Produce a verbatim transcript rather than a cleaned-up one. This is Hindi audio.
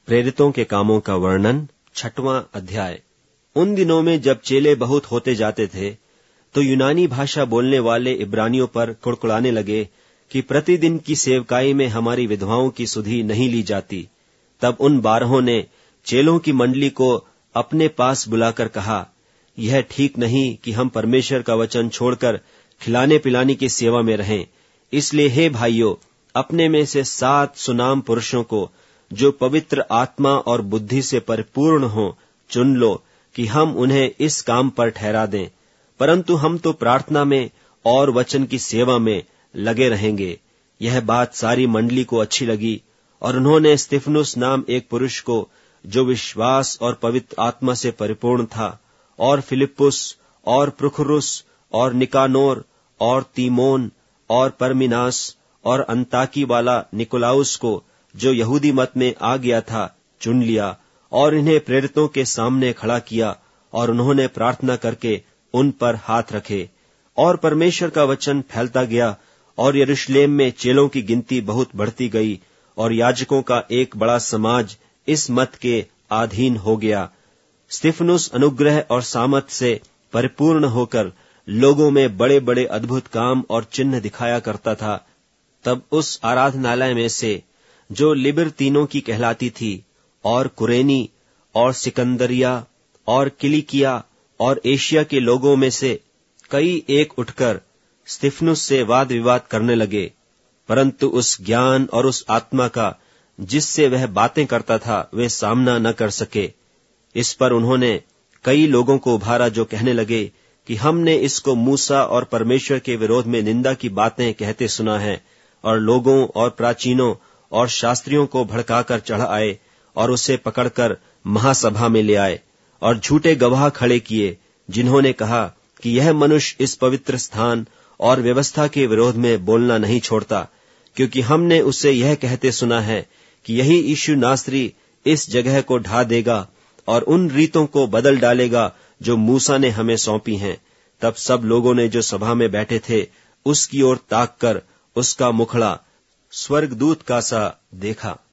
प्रेरितों के कामों का वर्णन, छठवां अध्याय। उन दिनों में जब चेले बहुत होते जाते थे, तो यूनानी भाषा बोलने वाले इब्रानियों पर कुड़कुड़ाने लगे कि प्रतिदिन की सेवकाई में हमारी विधवाओं की सुधि नहीं ली जाती। तब उन बारहों ने चेलों की मंडली को अपने पास बुलाकर कहा, यह ठीक नहीं कि हम परमेश्वर का वचन छोड़कर खिलाने पिलाने की सेवा में रहें। इसलिए हे भाइयों, अपने में से सात सुनाम पुरुषों को जो पवित्र आत्मा और बुद्धि से परिपूर्ण हों चुन लो कि हम उन्हें इस काम पर ठहरा दें। परंतु हम तो प्रार्थना में और वचन की सेवा में लगे रहेंगे। यह बात सारी मंडली को अच्छी लगी और उन्होंने स्तिफनुस नाम एक पुरुष को, जो विश्वास और पवित्र आत्मा से परिपूर्ण था, और फिलिप्पुस और प्रुखुरुस और निकानोर और तीमोन और परमिनास और अंताकी वाला निकोलाउस को, जो यहूदी मत में आ गया था, चुन लिया और इन्हें प्रेरितों के सामने खड़ा किया और उन्होंने प्रार्थना करके उन पर हाथ रखे। और परमेश्वर का वचन फैलता गया और यरूशलेम में चेलों की गिनती बहुत बढ़ती गई और याजकों का एक बड़ा समाज इस मत के अधीन हो गया। स्तिफनुस अनुग्रह और सामर्थ से परिपूर्ण होकर लोगों में बड़े बड़े अद्भुत काम और चिन्ह दिखाया करता था। तब उस आराधनालय में से, जो लिबरतीनों की कहलाती थी, और कुरेनी और सिकंदरिया और किलिकिया और एशिया के लोगों में से कई एक उठकर स्तिफनुस से वाद विवाद करने लगे, परंतु उस ज्ञान और उस आत्मा का जिससे वह बातें करता था, वे सामना न कर सके। इस पर उन्होंने कई लोगों को उभारा, जो कहने लगे कि हमने इसको मूसा और परमेश्वर के विरोध में निंदा की बातें कहते सुना है। और लोगों और प्राचीनों और शास्त्रियों को भड़काकर चढ़ आए और उसे पकड़कर महासभा में ले आए और झूठे गवाह खड़े किए, जिन्होंने कहा कि यह मनुष्य इस पवित्र स्थान और व्यवस्था के विरोध में बोलना नहीं छोड़ता, क्योंकि हमने उसे यह कहते सुना है कि यही यीशु नासरी इस जगह को ढा देगा और उन रीतों को बदल डालेगा जो मूसा ने हमें सौंपी हैं। तब सब लोगों ने, जो सभा में बैठे थे, उसकी ओर ताक कर उसका मुखड़ा स्वर्गदूत का सा देखा।